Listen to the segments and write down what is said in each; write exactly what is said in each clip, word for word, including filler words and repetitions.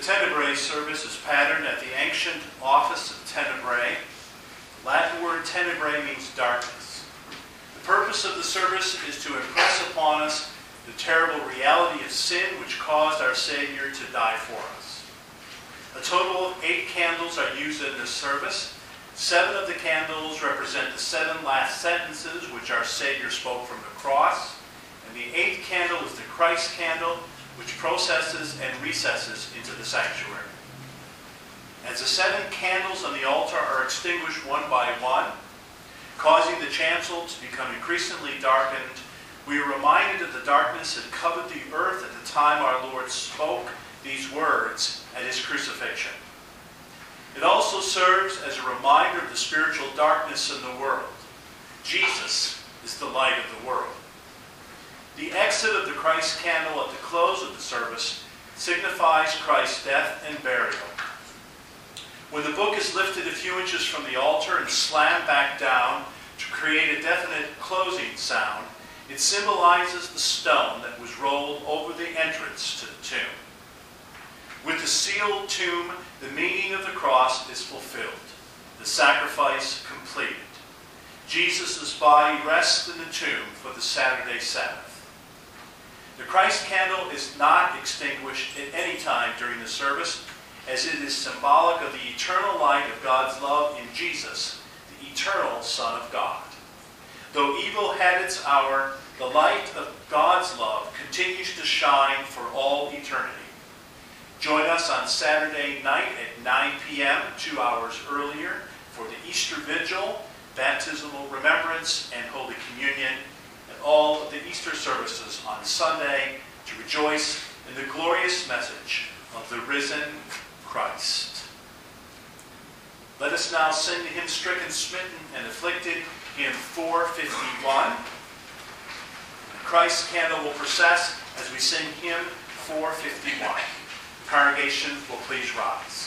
Tenebrae service is patterned at the ancient office of Tenebrae. The Latin word tenebrae means darkness. The purpose of the service is to impress upon us the terrible reality of sin which caused our Savior to die for us. A total of eight candles are used in this service. Seven of the candles represent the seven last sentences which our Savior spoke from the cross. And the eighth candle is the Christ candle, which processes and recesses into the sanctuary. As the seven candles on the altar are extinguished one by one, causing the chancel to become increasingly darkened, we are reminded of the darkness that covered the earth at the time our Lord spoke these words at his crucifixion. It also serves as a reminder of the spiritual darkness in the world. Jesus is the light of the world. The exit of the Christ candle at the close of the service signifies Christ's death and burial. When the book is lifted a few inches from the altar and slammed back down to create a definite closing sound, it symbolizes the stone that was rolled over the entrance to the tomb. With the sealed tomb, the meaning of the cross is fulfilled, the sacrifice completed. Jesus' body rests in the tomb for the Saturday Sabbath. The Christ candle is not extinguished at any time during the service, as it is symbolic of the eternal light of God's love in Jesus, the eternal Son of God. Though evil had its hour, the light of God's love continues to shine for all eternity. Join us on Saturday night at nine p m, two hours earlier, for the Easter Vigil, baptismal remembrance, and Holy Communion, and all of the Easter services on Sunday to rejoice in the glorious message of the risen Christ. Let us now sing the hymn Stricken, Smitten, and Afflicted, hymn four fifty-one. The Christ candle will process as we sing hymn four fifty-one. The congregation will please rise.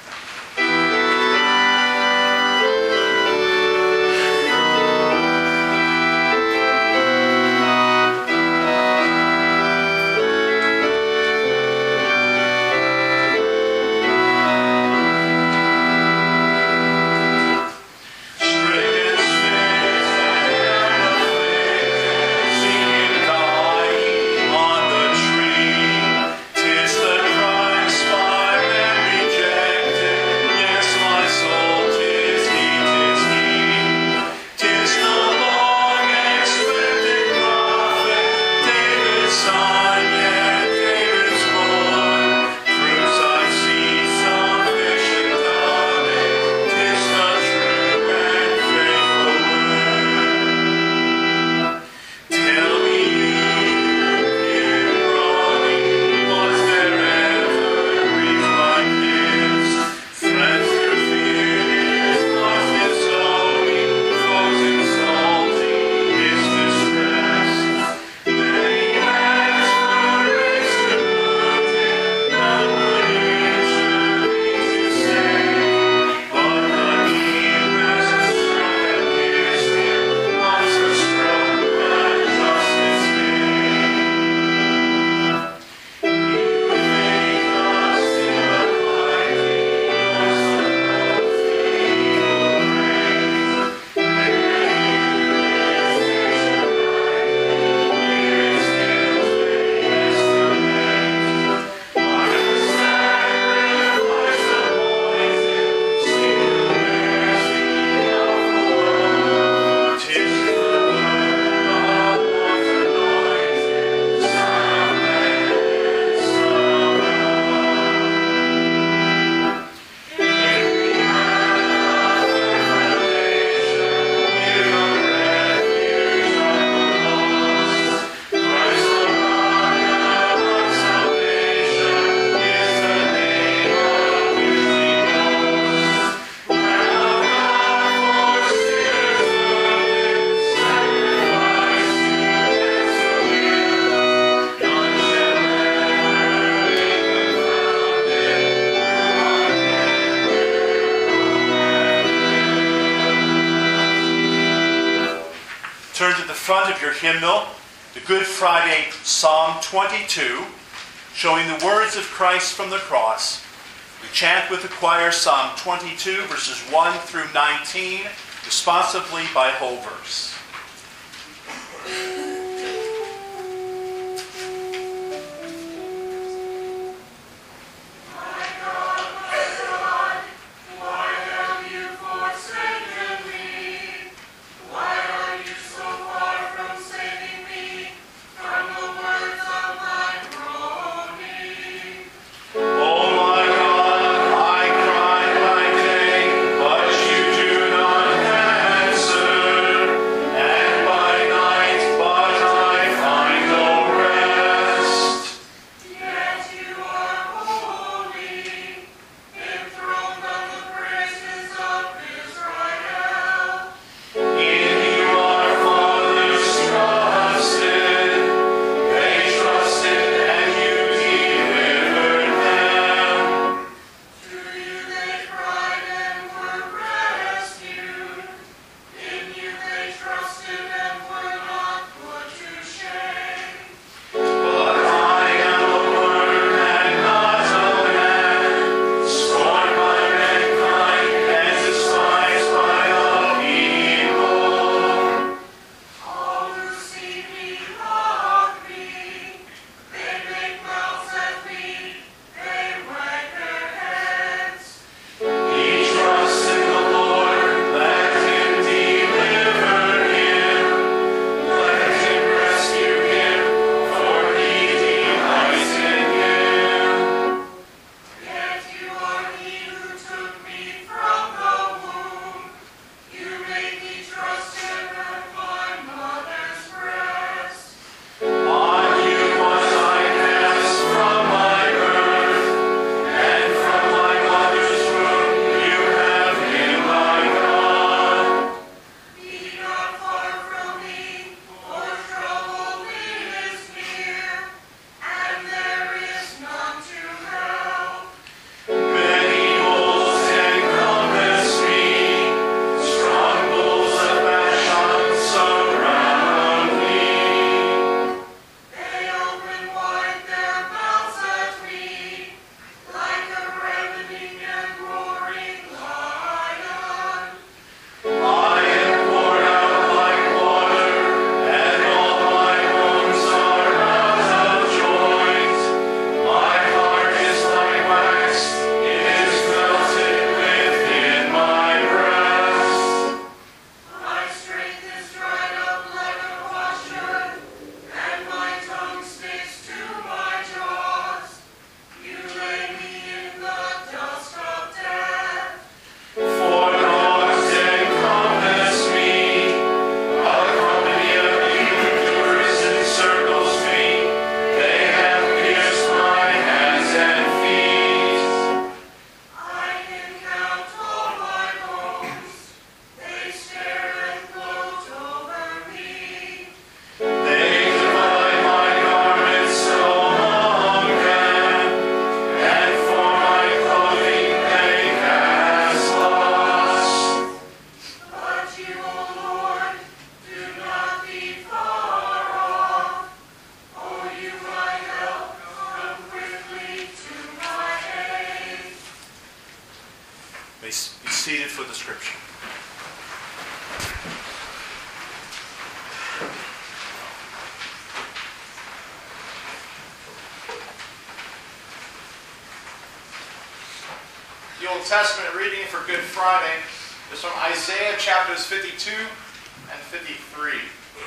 Turn to the front of your hymnal, the Good Friday Psalm twenty-two, showing the words of Christ from the cross We chant with the choir Psalm twenty-two, verses one through nineteen, responsively by whole verse. Be seated for the scripture. The Old Testament reading for Good Friday is from Isaiah chapters fifty-two and fifty-three.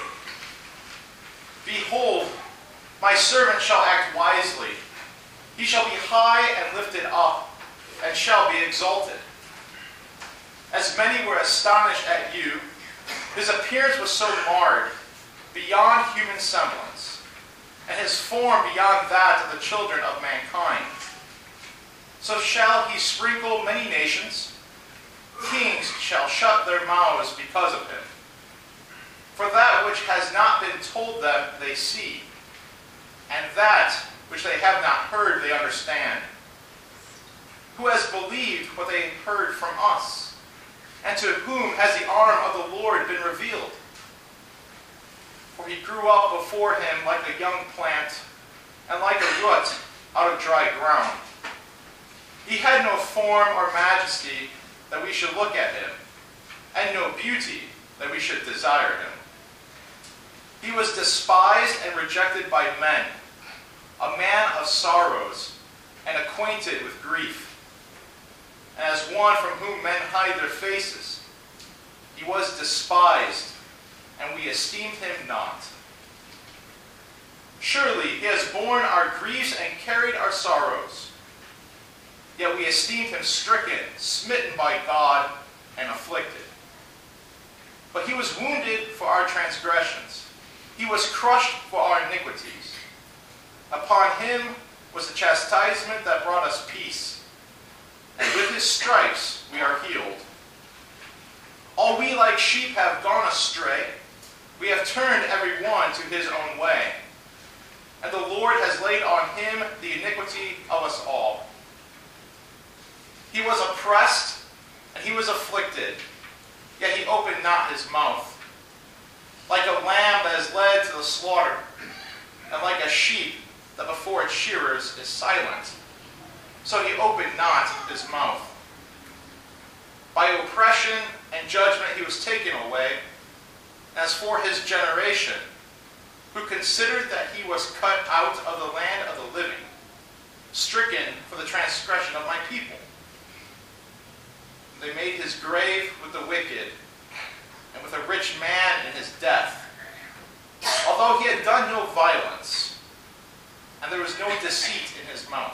Behold, my servant shall act wisely. He shall be high and lifted up, and shall be exalted. As many were astonished at you, his appearance was so marred, beyond human semblance, and his form beyond that of the children of mankind. So shall he sprinkle many nations. Kings shall shut their mouths because of him. For that which has not been told them they see, and that which they have not heard they understand. Who has believed what they heard from us? And to whom has the arm of the Lord been revealed? For he grew up before him like a young plant, and like a root out of dry ground. He had no form or majesty that we should look at him, and no beauty that we should desire him. He was despised and rejected by men, a man of sorrows and acquainted with grief. And as one from whom men hide their faces, he was despised, and we esteemed him not. Surely he has borne our griefs and carried our sorrows. Yet we esteemed him stricken, smitten by God, and afflicted. But he was wounded for our transgressions. He was crushed for our iniquities. Upon him was the chastisement that brought us peace, and with his stripes we are healed. All we like sheep have gone astray. We have turned every one to his own way. And the Lord has laid on him the iniquity of us all. He was oppressed, and he was afflicted, yet he opened not his mouth. Like a lamb that is led to the slaughter, and like a sheep that before its shearers is silent, so he opened not his mouth. By oppression and judgment he was taken away. As for his generation, who considered that he was cut out of the land of the living, stricken for the transgression of my people. They made his grave with the wicked, and with a rich man in his death, although he had done no violence, and there was no deceit in his mouth.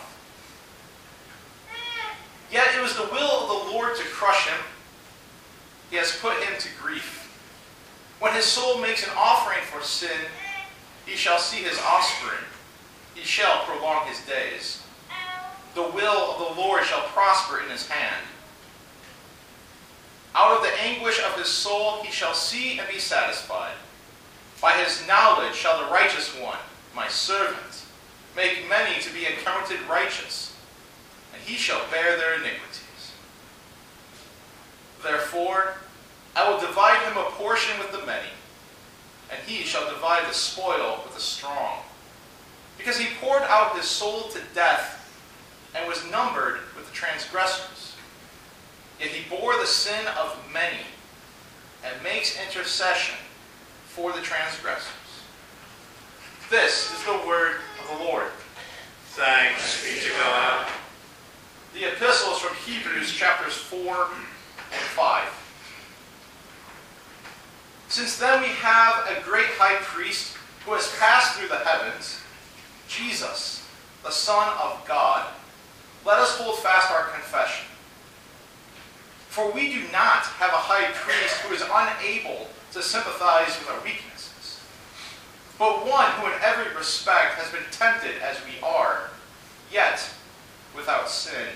Yet it was the will of the Lord to crush him. He has put him to grief. When his soul makes an offering for sin, he shall see his offspring. He shall prolong his days. The will of the Lord shall prosper in his hand. Out of the anguish of his soul he shall see and be satisfied. By his knowledge shall the righteous one, my servant, make many to be accounted righteous, and he shall bear their iniquities. Therefore, I will divide him a portion with the many, and he shall divide the spoil with the strong. Because he poured out his soul to death, and was numbered with the transgressors. Yet he bore the sin of many, and makes intercession for the transgressors. This is the word of the Lord. Thanks be to God. The epistles from Hebrews chapters four and five. Since then we have a great high priest who has passed through the heavens, Jesus, the Son of God, let us hold fast our confession. For we do not have a high priest who is unable to sympathize with our weaknesses, but one who in every respect has been tempted as we are, yet without sin.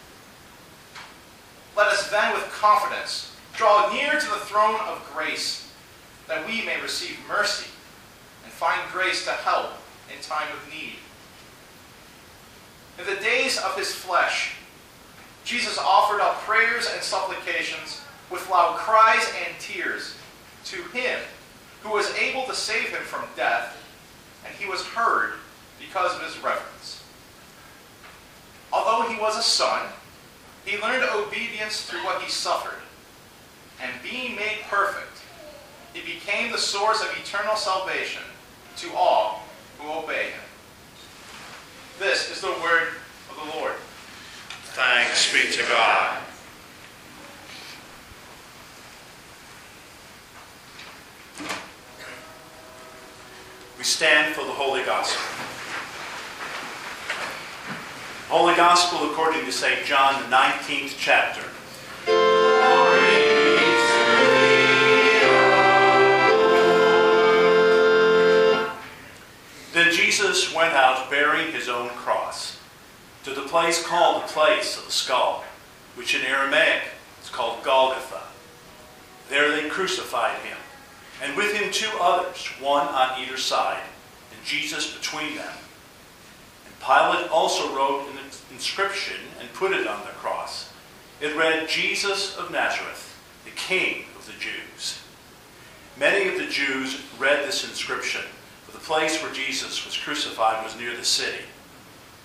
Let us then with confidence draw near to the throne of grace, that we may receive mercy and find grace to help in time of need. In the days of his flesh, Jesus offered up prayers and supplications with loud cries and tears to him who was able to save him from death, and he was heard because of his reverence. Although he was a son, he learned obedience through what he suffered, and being made perfect, he became the source of eternal salvation to all who obey him. This is the word of the Lord. Thanks be to God. We stand for the Holy Gospel. Holy Gospel according to Saint John, the nineteenth chapter. Then Jesus went out bearing his own cross to the place called the place of the skull, which in Aramaic is called Golgotha. There they crucified him, and with him two others, one on either side, and Jesus between them. And Pilate also wrote an inscription and put it on the cross. It read, Jesus of Nazareth, the King of the Jews. Many of the Jews read this inscription, for the place where Jesus was crucified was near the city.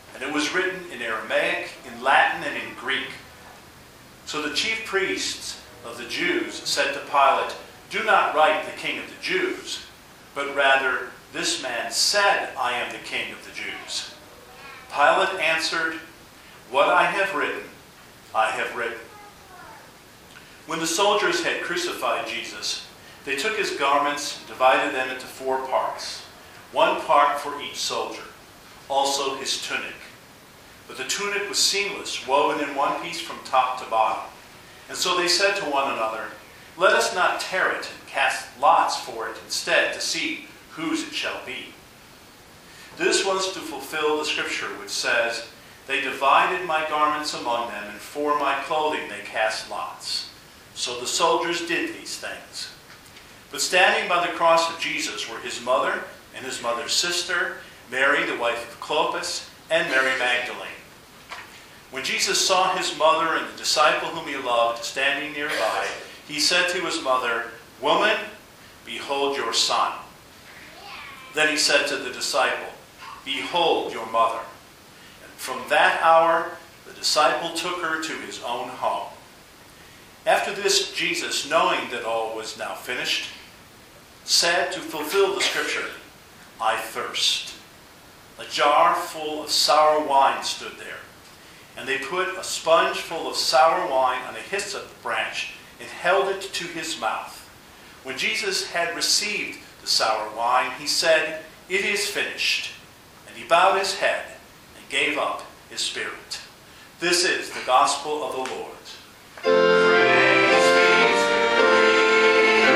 and it was written in Aramaic, in Latin, and in Greek. So the chief priests of the Jews said to Pilate, "Do not write the King of the Jews, but rather, this man said, 'I am the King of the Jews.'" Pilate answered, "What I have written, I have written." When the soldiers had crucified Jesus, they took his garments and divided them into four parts, one part for each soldier, also his tunic. But the tunic was seamless, woven in one piece from top to bottom. And so they said to one another, "Let us not tear it and cast lots for it instead to see whose it shall be." This was to fulfill the scripture which says, "They divided my garments among them, and for my clothing they cast lots." So the soldiers did these things. But standing by the cross of Jesus were his mother and his mother's sister, Mary, the wife of Clopas, and Mary Magdalene. When Jesus saw his mother and the disciple whom he loved standing nearby, he said to his mother, "Woman, behold your son." Then he said to the disciple, "Behold your mother." And from that hour, the disciple took her to his own home. After this, Jesus, knowing that all was now finished, said to fulfill the scripture, "I thirst." A jar full of sour wine stood there, and they put a sponge full of sour wine on a hyssop branch and held it to his mouth. When Jesus had received the sour wine, he said, "It is finished." And he bowed his head and gave up his spirit. This is the gospel of the Lord. Praise be to thee,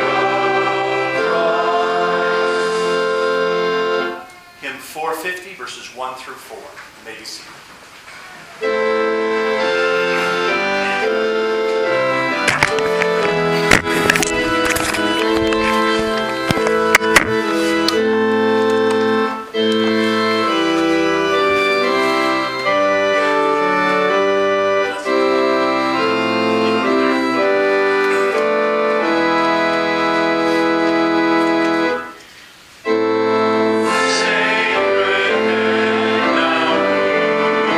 O Christ. Hymn four fifty, verses one through four. You may be seated. Sacred now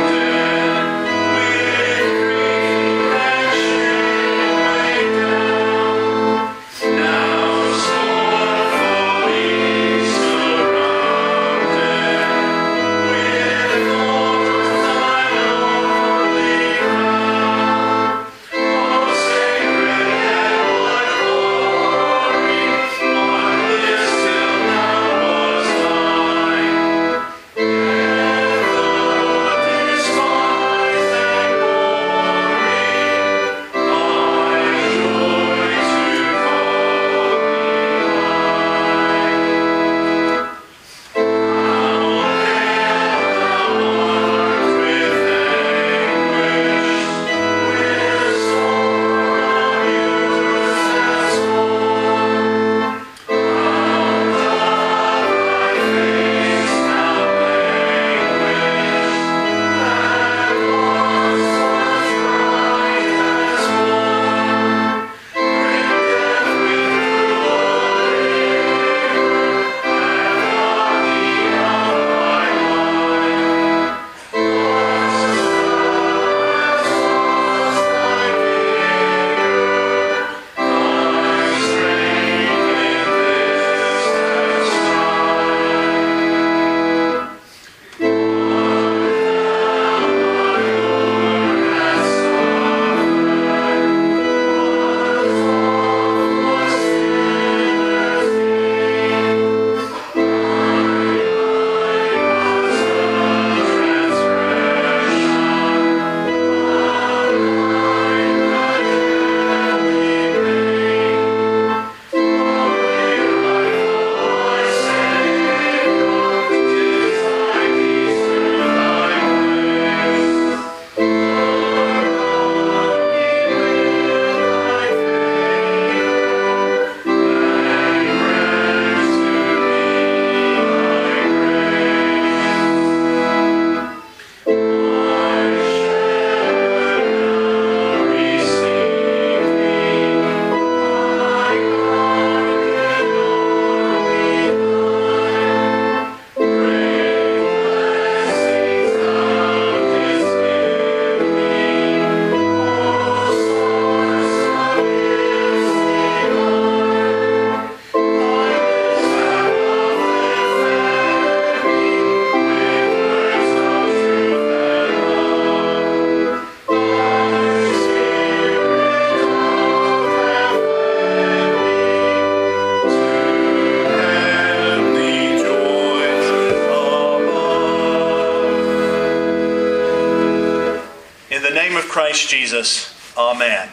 Christ Jesus. Amen.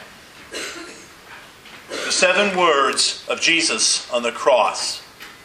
The seven words of Jesus on the cross.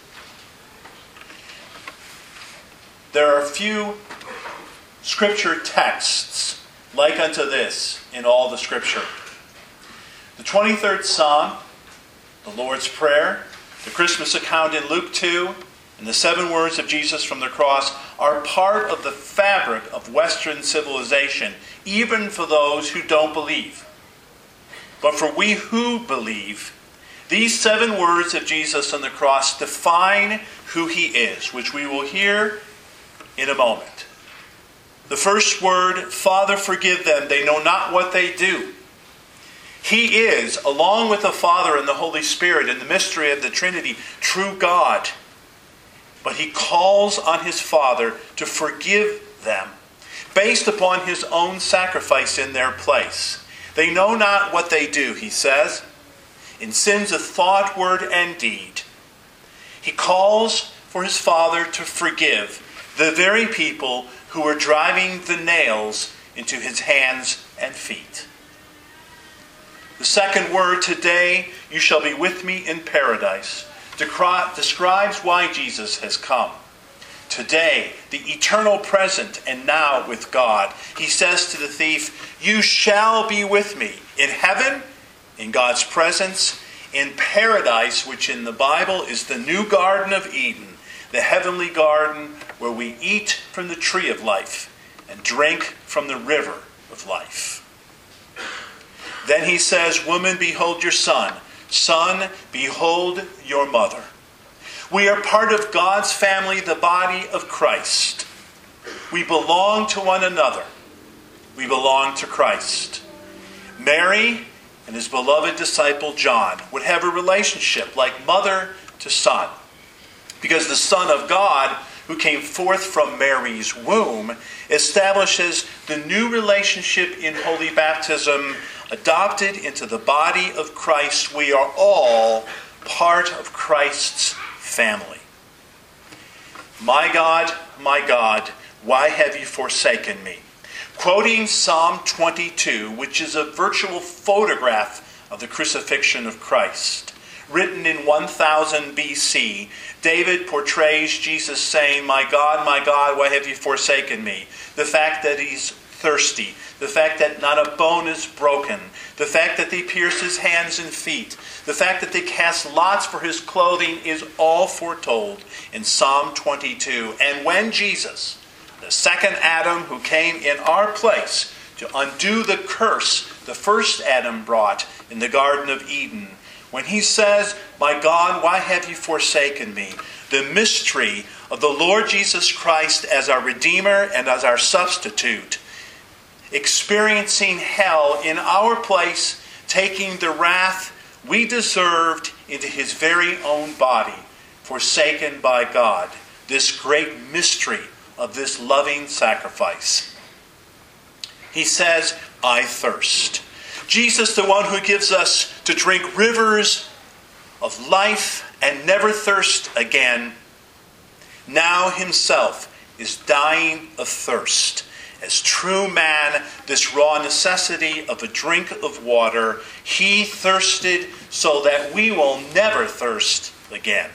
There are few scripture texts like unto this in all the scripture. The twenty-third Psalm, the Lord's Prayer, the Christmas account in Luke two, and the seven words of Jesus from the cross are part of the fabric of Western civilization, even for those who don't believe. But for we who believe, these seven words of Jesus on the cross define who he is, which we will hear in a moment. The first word, Father, forgive them, they know not what they do. He is, along with the Father and the Holy Spirit in the mystery of the Trinity, true God. But he calls on his Father to forgive them based upon his own sacrifice in their place. They know not what they do, he says, in sins of thought, word, and deed. He calls for his Father to forgive the very people who are driving the nails into his hands and feet. The second word, today you shall be with me in paradise, describes why Jesus has come. Today, the eternal present and now with God. He says to the thief, you shall be with me in heaven, in God's presence, in paradise, which in the Bible is the new Garden of Eden, the heavenly garden where we eat from the tree of life and drink from the river of life. Then he says, woman, behold your son. Son, behold your mother. We are part of God's family, the body of Christ. We belong to one another. We belong to Christ. Mary and his beloved disciple John would have a relationship like mother to son, because the Son of God, who came forth from Mary's womb, establishes the new relationship in holy baptism. Adopted into the body of Christ, we are all part of Christ's family. My God, my God, why have you forsaken me? Quoting Psalm twenty-two, which is a virtual photograph of the crucifixion of Christ. Written in one thousand B C, David portrays Jesus saying, my God, my God, why have you forsaken me? The fact that he's thirsty, the fact that not a bone is broken, the fact that they pierce his hands and feet, the fact that they cast lots for his clothing is all foretold in Psalm twenty-two. And when Jesus, the second Adam who came in our place to undo the curse the first Adam brought in the Garden of Eden, when he says, my God, why have you forsaken me? The mystery of the Lord Jesus Christ as our Redeemer and as our substitute, experiencing hell in our place, taking the wrath we deserved into his very own body, forsaken by God. This great mystery of this loving sacrifice. He says, I thirst. Jesus, the one who gives us to drink rivers of life and never thirst again, now himself is dying of thirst. As true man, this raw necessity of a drink of water, he thirsted so that we will never thirst again.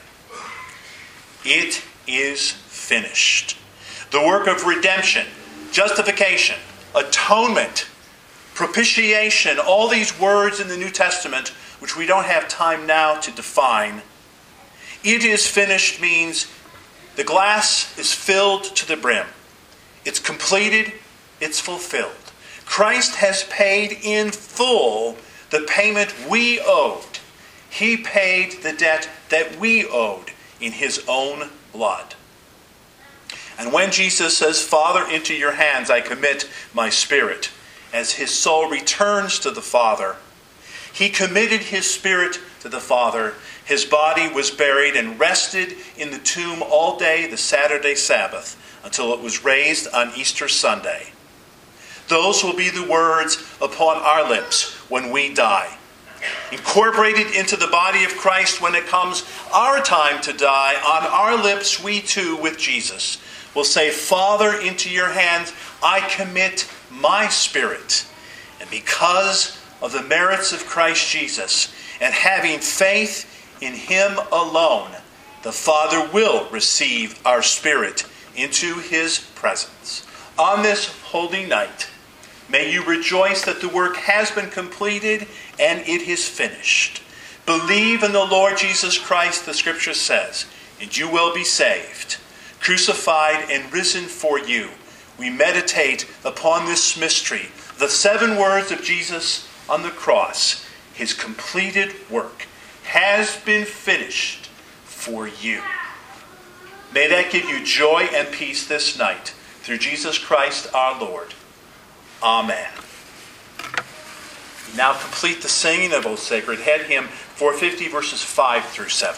It is finished. The work of redemption, justification, atonement, propitiation, all these words in the New Testament, which we don't have time now to define. It is finished means the glass is filled to the brim. It's completed, it's fulfilled. Christ has paid in full the payment we owed. He paid the debt that we owed in his own blood. And when Jesus says, Father, into your hands I commit my spirit, as his soul returns to the Father, he committed his spirit to the Father. His body was buried and rested in the tomb all day the Saturday Sabbath until it was raised on Easter Sunday. Those will be the words upon our lips when we die. Incorporated into the body of Christ when it comes our time to die, on our lips we too with Jesus will say, Father, into your hands I commit my spirit. And because of the merits of Christ Jesus and having faith in him alone, the Father will receive our spirit into his presence. On this holy night, may you rejoice that the work has been completed and it is finished. Believe in the Lord Jesus Christ, the Scripture says, and you will be saved. Crucified and risen for you, we meditate upon this mystery, the seven words of Jesus on the cross. His completed work has been finished for you. May that give you joy and peace this night, through Jesus Christ our Lord. Amen. We now complete the singing of O Sacred Head, hymn four fifty, verses five through seven.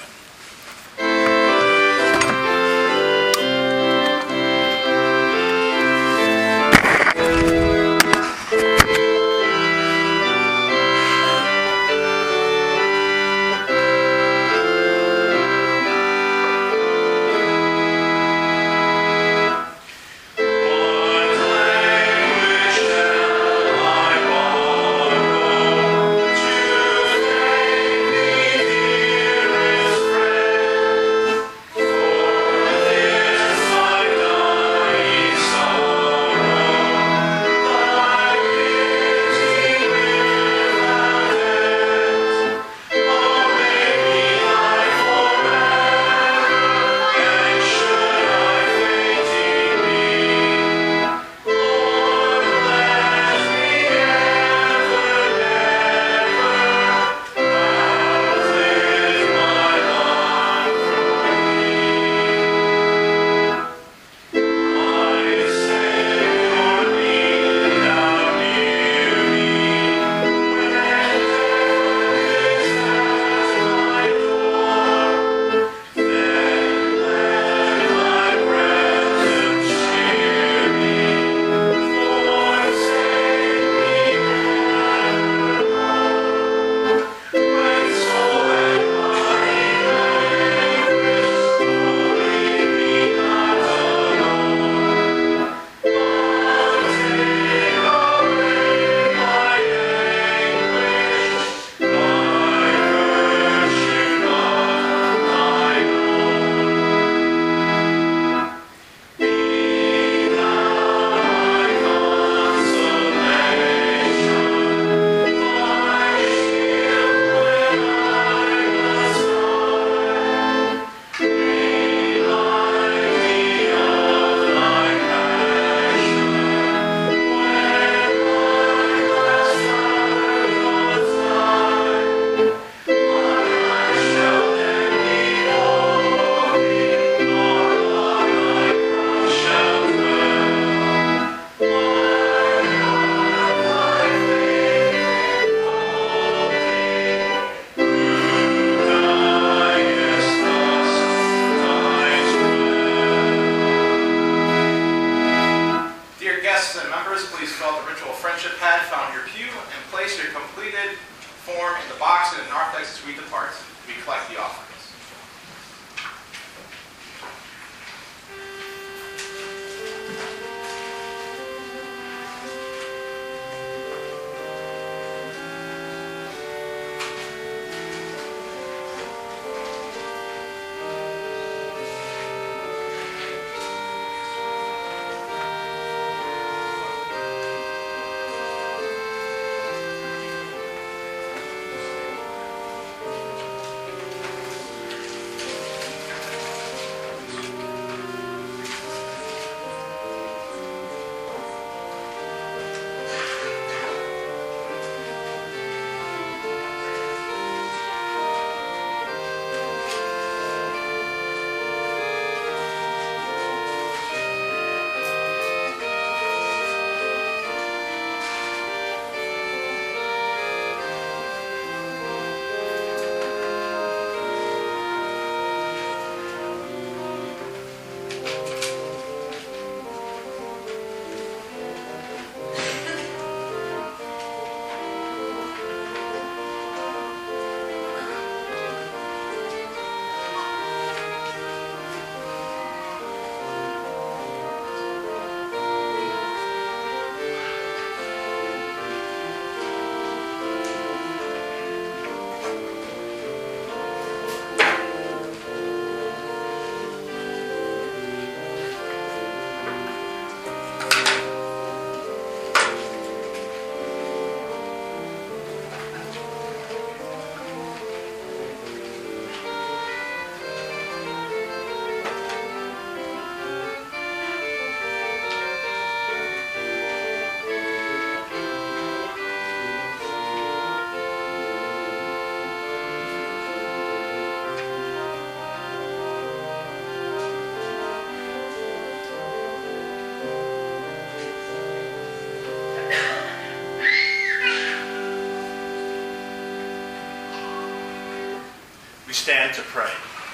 stand to pray.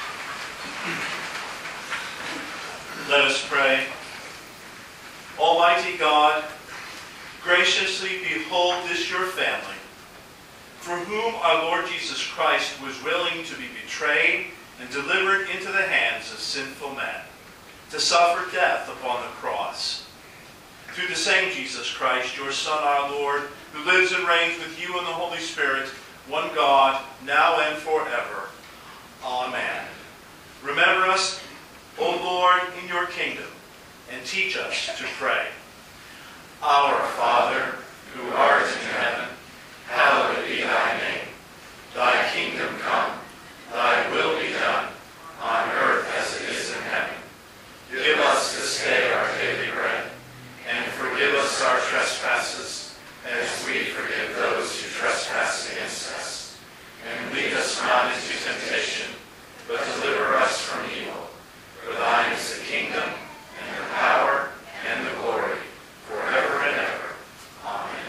Let us pray. Almighty God, graciously behold this your family, for whom our Lord Jesus Christ was willing to be betrayed and delivered into the hands of sinful men, to suffer death upon the cross. Through the same Jesus Christ, your Son, our Lord, who lives and reigns with you in the Holy Spirit, one God, now and forever. Amen. Remember us, O Lord, in your kingdom, and teach us to pray. Our Father, who art in heaven, hallowed be thy name. Thy kingdom come, thy will be done, on earth as it is in heaven. Give us this day our daily bread, and forgive us our trespasses, as we forgive those who trespass against us. And lead us not into temptation, but deliver us from evil. For thine is the kingdom, and the power, and the glory, forever and ever. Amen.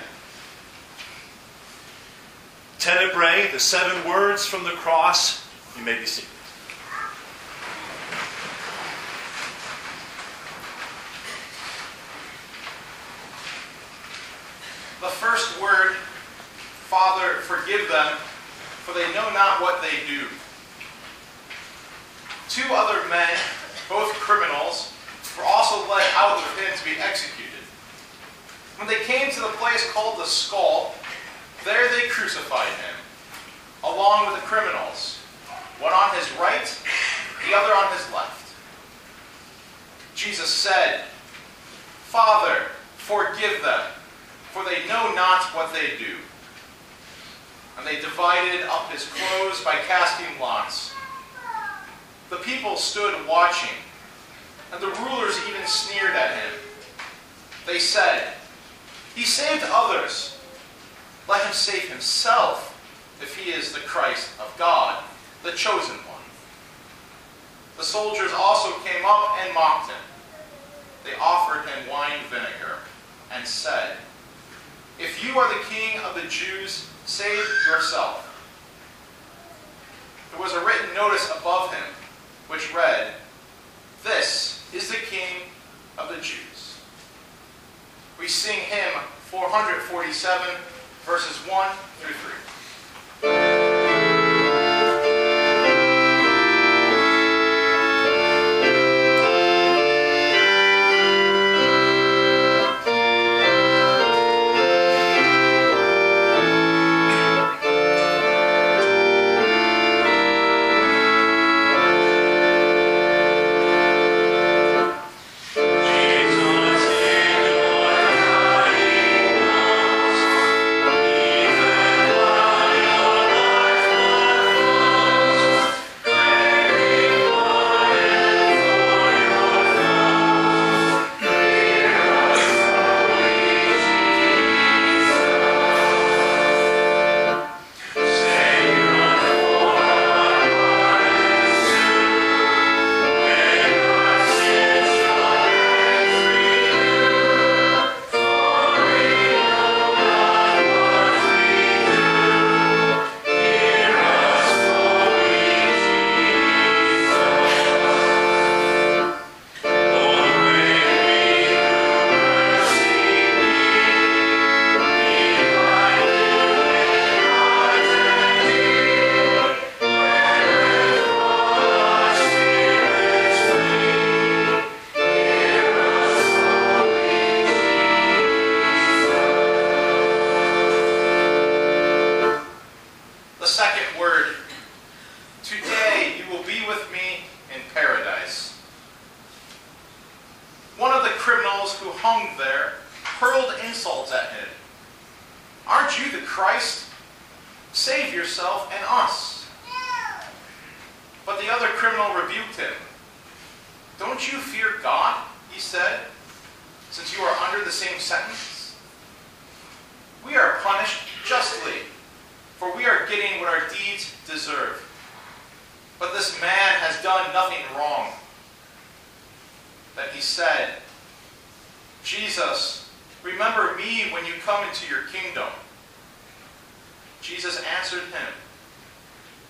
Tenebrae, the seven words from the cross. You may be seated. The first word, Father, forgive them, for they know not what they do. Two other men, both criminals, were also led out with him to be executed. When they came to the place called the Skull, there they crucified him, along with the criminals, one on his right, the other on his left. Jesus said, Father, forgive them, for they know not what they do. And they divided up his clothes by casting lots. The people stood watching, and the rulers even sneered at him. They said, He saved others. Let him save himself, if he is the Christ of God, the chosen one. The soldiers also came up and mocked him. They offered him wine vinegar and said, If you are the king of the Jews, save yourself. There was a written notice above him, which read, This is the King of the Jews. We sing hymn four forty-seven, verses one through three.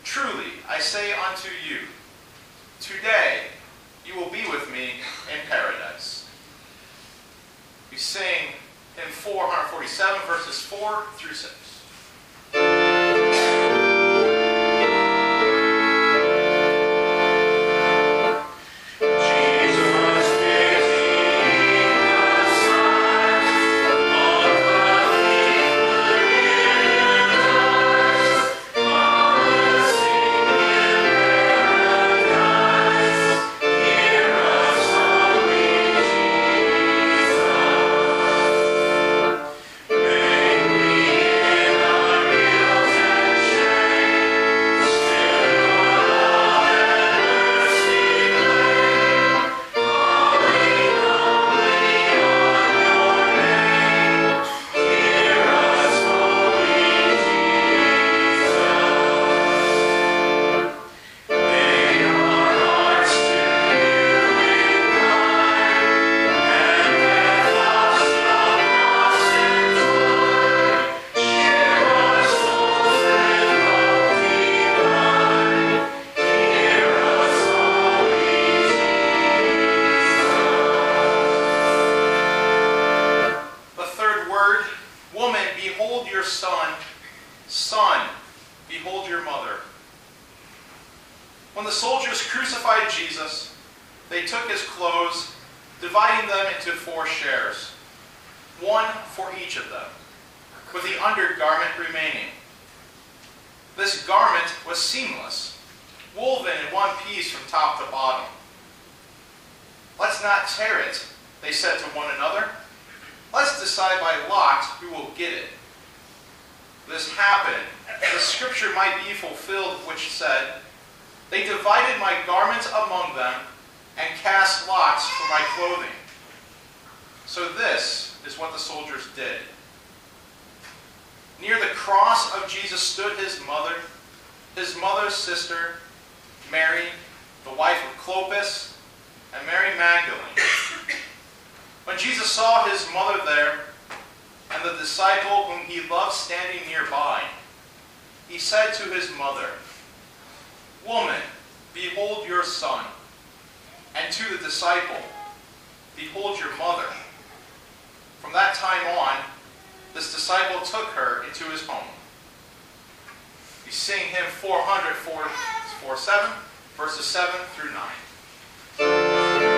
Truly, I say unto you, today you will be with me in paradise. We sing in four forty-seven, verses four through six. When the soldiers crucified Jesus, they took his clothes, dividing them into four shares, one for each of them, with the undergarment remaining. This garment was seamless, woven in one piece from top to bottom. Let's not tear it, they said to one another. Let's decide by lot who will get it. This happened, that the scripture might be fulfilled, which said, they divided my garments among them and cast lots for my clothing. So this is what the soldiers did. Near the cross of Jesus stood his mother, his mother's sister, Mary, the wife of Clopas, and Mary Magdalene. When Jesus saw his mother there, and the disciple whom he loved standing nearby, he said to his mother, Woman, behold your son. And to the disciple, behold your mother. From that time on, this disciple took her into his home. We sing hymn four forty-seven, verses seven through nine.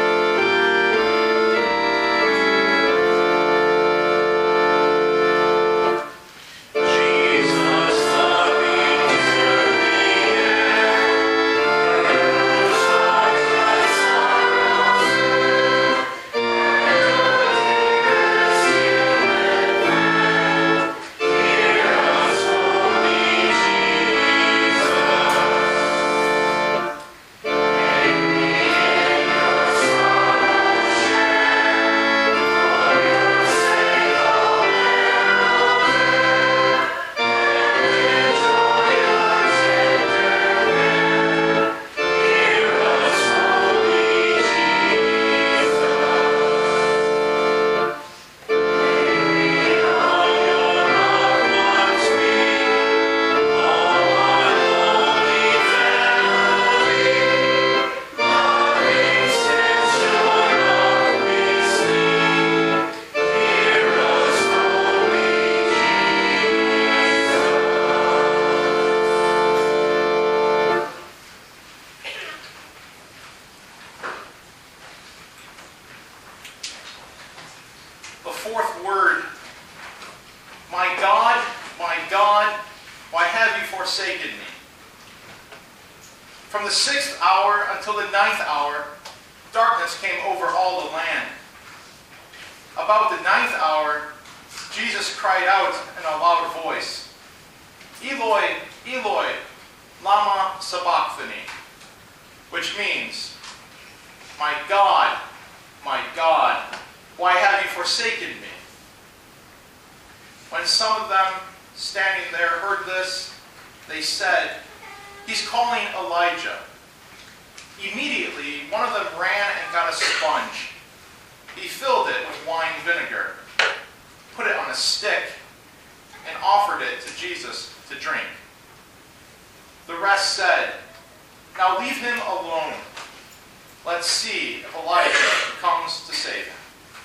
From the sixth hour until the ninth hour, darkness came over all the land. About the ninth hour, Jesus cried out in a loud voice, Eloi, Eloi, lama sabachthani, which means, My God, my God, why have you forsaken me? When some of them standing there heard this, they said, He's calling Elijah. Immediately, one of them ran and got a sponge. He filled it with wine vinegar, put it on a stick, and offered it to Jesus to drink. The The rest said, "Now leave him alone. Let's see if Elijah comes to save him."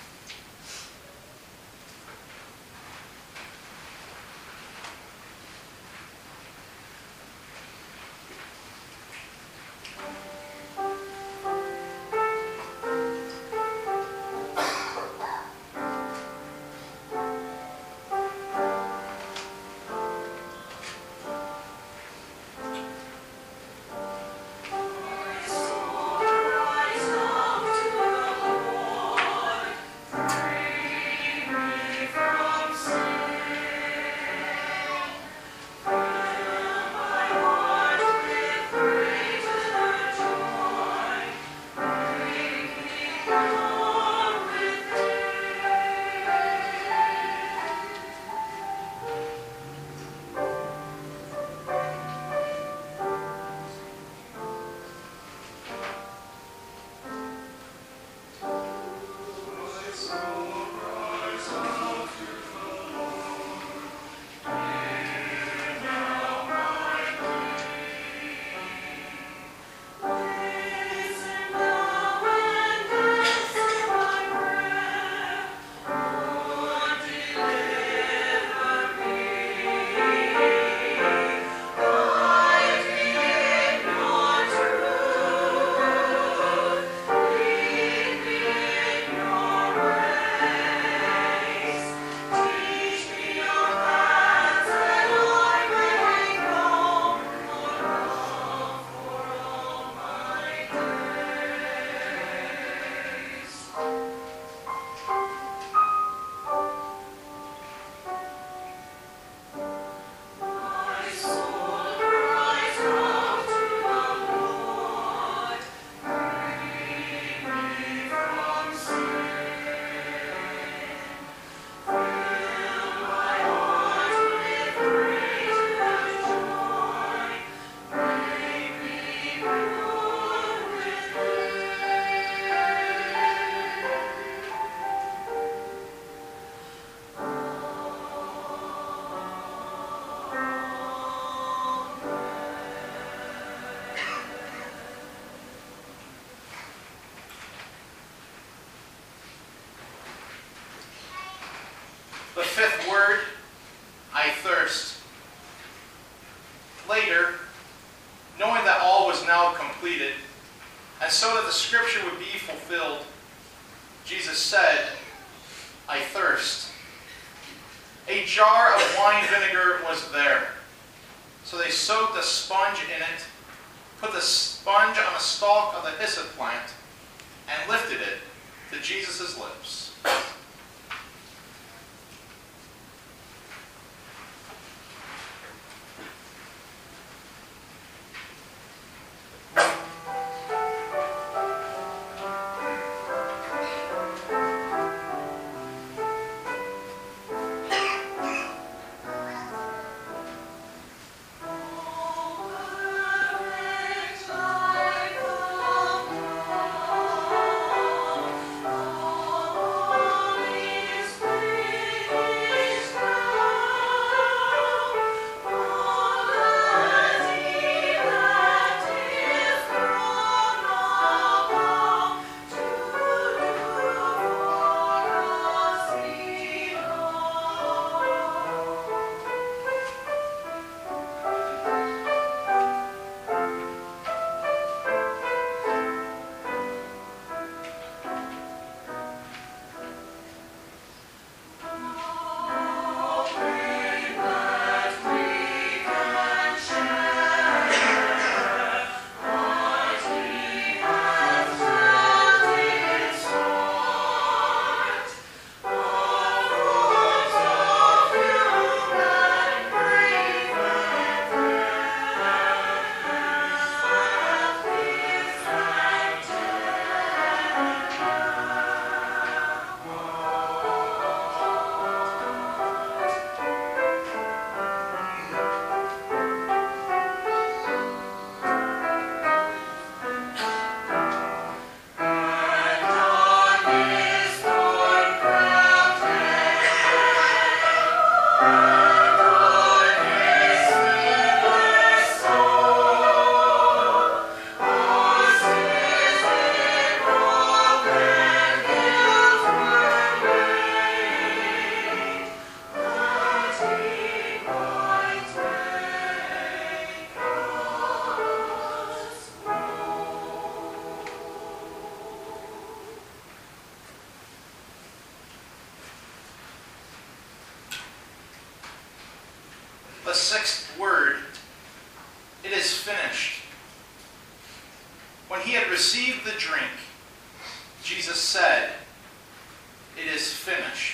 The fifth word, I thirst. Later, knowing that all was now completed, and so that the scripture would be fulfilled, Jesus said, I thirst. A jar of wine vinegar was there. So they soaked a sponge in it, put the sponge on a stalk of the hyssop plant, and lifted it to Jesus' lips. Oh the sixth word, it is finished. When he had received the drink, Jesus said, it is finished.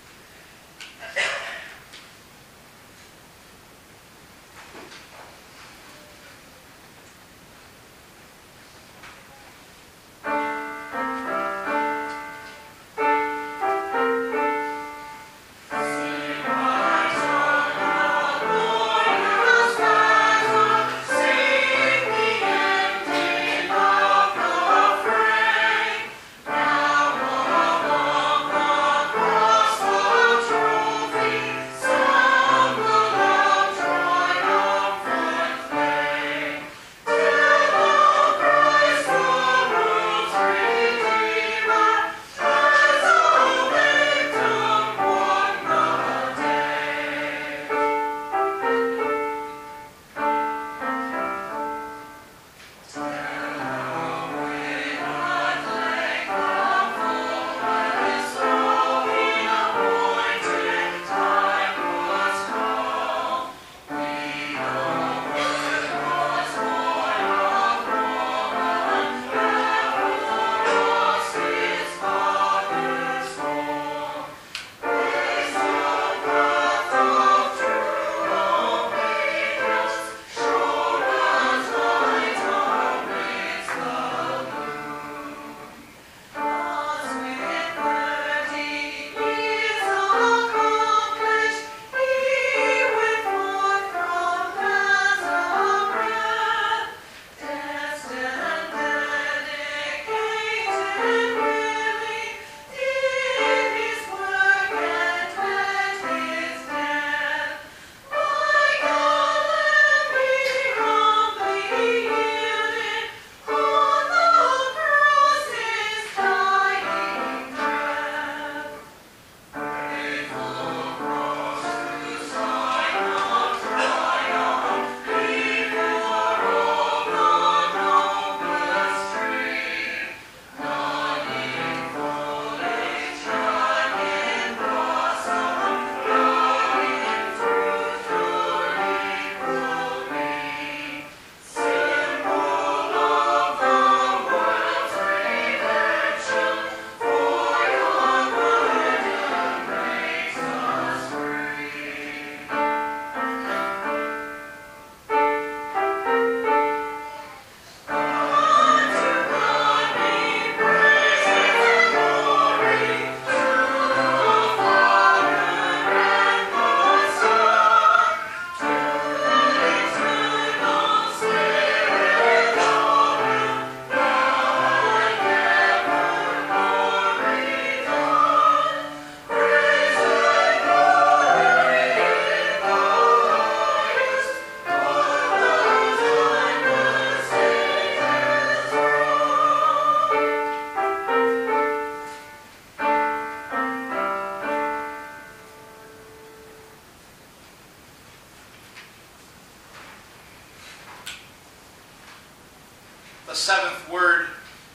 The seventh word,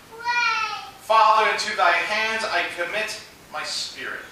Father, into thy hands I commit my spirit.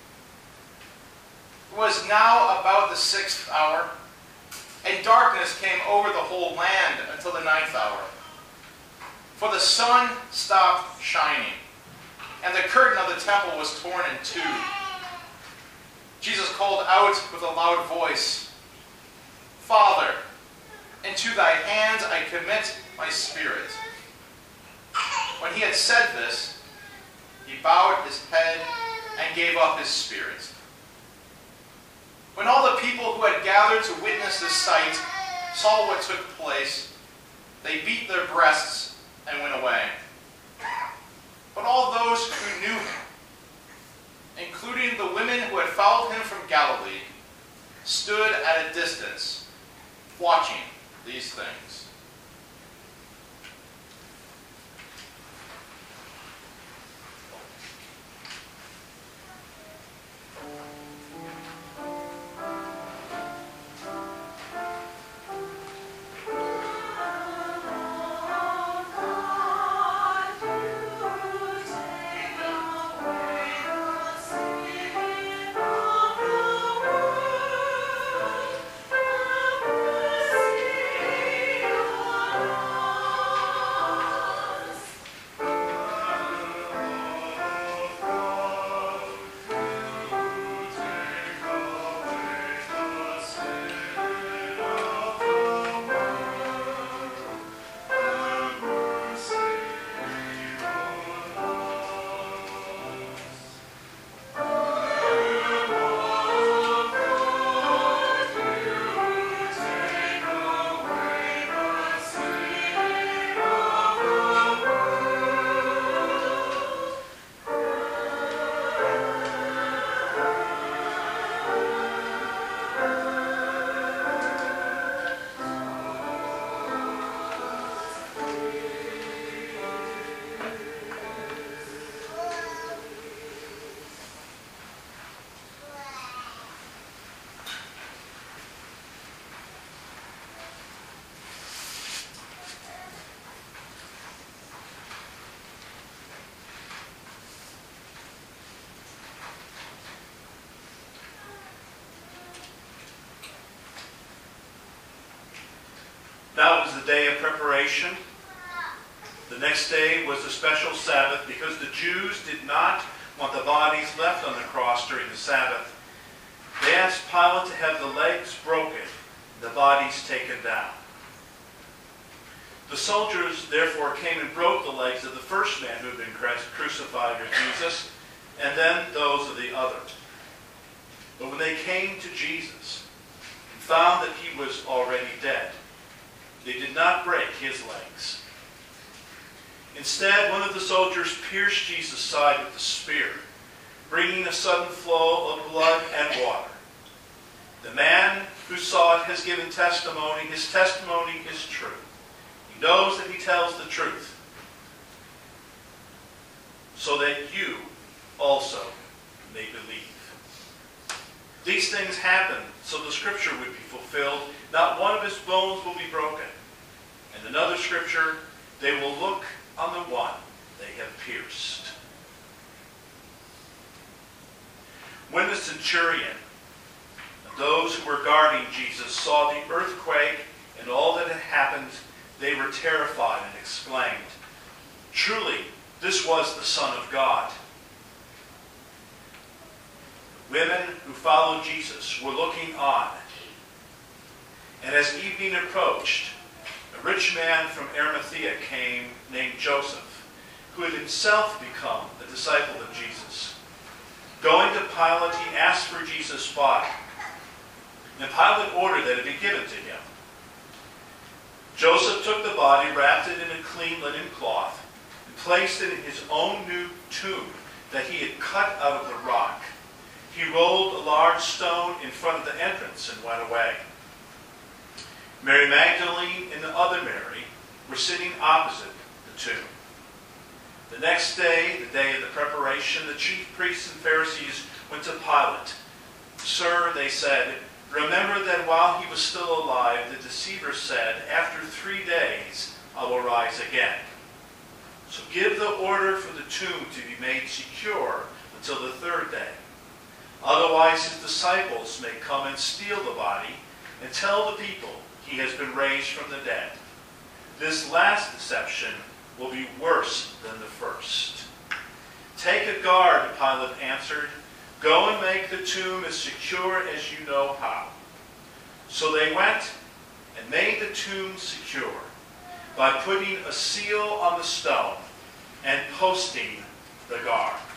It was now about the sixth hour, and darkness came over the whole land until the ninth hour. For the sun stopped shining, and the curtain of the temple was torn in two. Jesus called out with a loud voice, Father, into thy hands I commit my spirit. When he had said this, he bowed his head and gave up his spirit. When all the people who had gathered to witness this sight saw what took place, they beat their breasts and went away. But all those who knew him, including the women who had followed him from Galilee, stood at a distance, watching these things. preparation. The next day was a special Sabbath because the Jews did not want the bodies left on the cross during the Sabbath. They asked Pilate to have the legs broken, the bodies taken down. The soldiers therefore came and broke the legs of the first man who had been crucified with Jesus, and then those of the other. But when they came to Jesus and found that he was already dead, they did not break his legs. Instead, one of the soldiers pierced Jesus' side with a spear, bringing a sudden flow of blood and water. The man who saw it has given testimony. His testimony is true. He knows that he tells the truth, so that you also may believe. These things happen so the scripture would be fulfilled. Not one of his bones will be broken. And another scripture, they will look on the one they have pierced. When the centurion and those who were guarding Jesus saw the earthquake and all that had happened, they were terrified and exclaimed, "Truly, this was the Son of God." Women who followed Jesus were looking on. And as evening approached, a rich man from Arimathea came named Joseph, who had himself become a disciple of Jesus. Going to Pilate, he asked for Jesus' body. And Pilate ordered that it be given to him. Joseph took the body, wrapped it in a clean linen cloth, and placed it in his own new tomb that he had cut out of the rock. He rolled a large stone in front of the entrance and went away. Mary Magdalene and the other Mary were sitting opposite the tomb. The next day, the day of the preparation, the chief priests and Pharisees went to Pilate. "Sir," they said, "remember that while he was still alive, the deceiver said, 'After three days I will rise again.' So give the order for the tomb to be made secure until the third day. Otherwise his disciples may come and steal the body and tell the people he has been raised from the dead. This last deception will be worse than the first." "Take a guard," Pilate answered. "Go and make the tomb as secure as you know how." So they went and made the tomb secure by putting a seal on the stone and posting the guard.